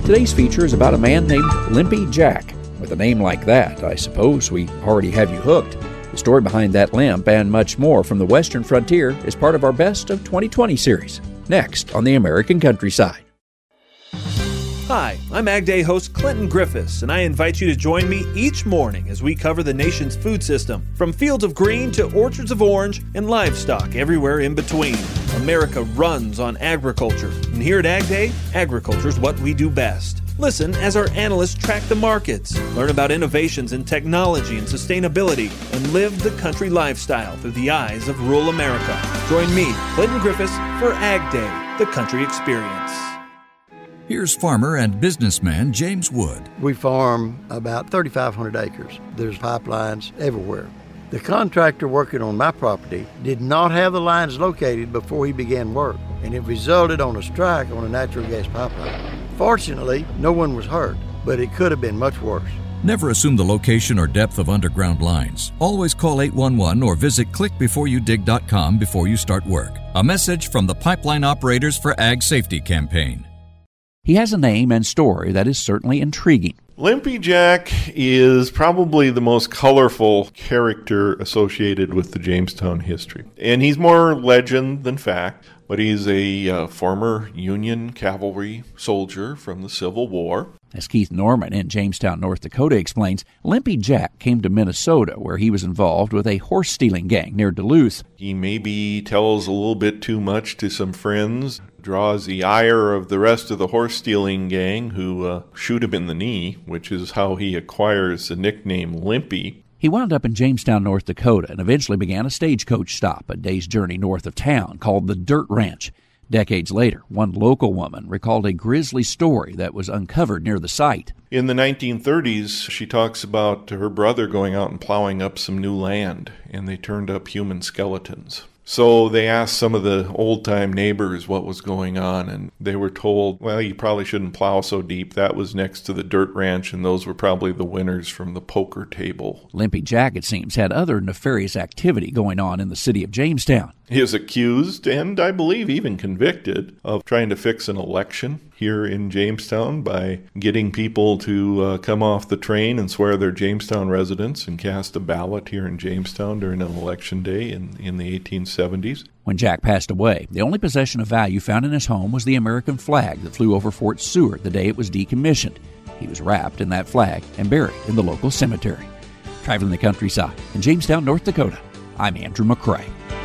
Today's feature is about a man named Limpy Jack. With a name like that, I suppose we already have you hooked. The story behind that limp and much more from the Western frontier is part of our Best of 2020 series. Next on the American Countryside. Hi, I'm Ag Day host Clinton Griffiths, and I invite you to join me each morning as we cover the nation's food system, from fields of green to orchards of orange and livestock everywhere in between. America runs on agriculture, and here at Ag Day, agriculture is what we do best. Listen as our analysts track the markets, learn about innovations in technology and sustainability, and live the country lifestyle through the eyes of rural America. Join me, Clinton Griffiths, for Ag Day, the country experience. Here's farmer and businessman James Wood. We farm about 3,500 acres. There's pipelines everywhere. The contractor working on my property did not have the lines located before he began work, and it resulted on a strike on a natural gas pipeline. Fortunately, no one was hurt, but it could have been much worse. Never assume the location or depth of underground lines. Always call 811 or visit clickbeforeyoudig.com before you start work. A message from the Pipeline Operators for Ag Safety campaign. He has a name and story that is certainly intriguing. Limpy Jack is probably the most colorful character associated with the Jamestown history. And he's more legend than fact, but he's a former Union cavalry soldier from the Civil War. As Keith Norman in Jamestown, North Dakota explains, Limpy Jack came to Minnesota where he was involved with a horse-stealing gang near Duluth. He maybe tells a little bit too much to some friends, draws the ire of the rest of the horse-stealing gang who shoot him in the knee, which is how he acquires the nickname Limpy. He wound up in Jamestown, North Dakota, and eventually began a stagecoach stop a day's journey north of town called the Dirt Ranch. Decades later, one local woman recalled a grisly story that was uncovered near the site. In the 1930s, she talks about her brother going out and plowing up some new land, and they turned up human skeletons. So they asked some of the old-time neighbors what was going on, and they were told, well, you probably shouldn't plow so deep. That was next to the Dirt Ranch, and those were probably the winners from the poker table. Limpy Jack, it seems, had other nefarious activity going on in the city of Jamestown. He is accused, and I believe even convicted, of trying to fix an election here in Jamestown by getting people to come off the train and swear they're Jamestown residents and cast a ballot here in Jamestown during an election day in the 1870s. When Jack passed away, the only possession of value found in his home was the American flag that flew over Fort Seward the day it was decommissioned. He was wrapped in that flag and buried in the local cemetery. Traveling the countryside in Jamestown, North Dakota, I'm Andrew McCrae.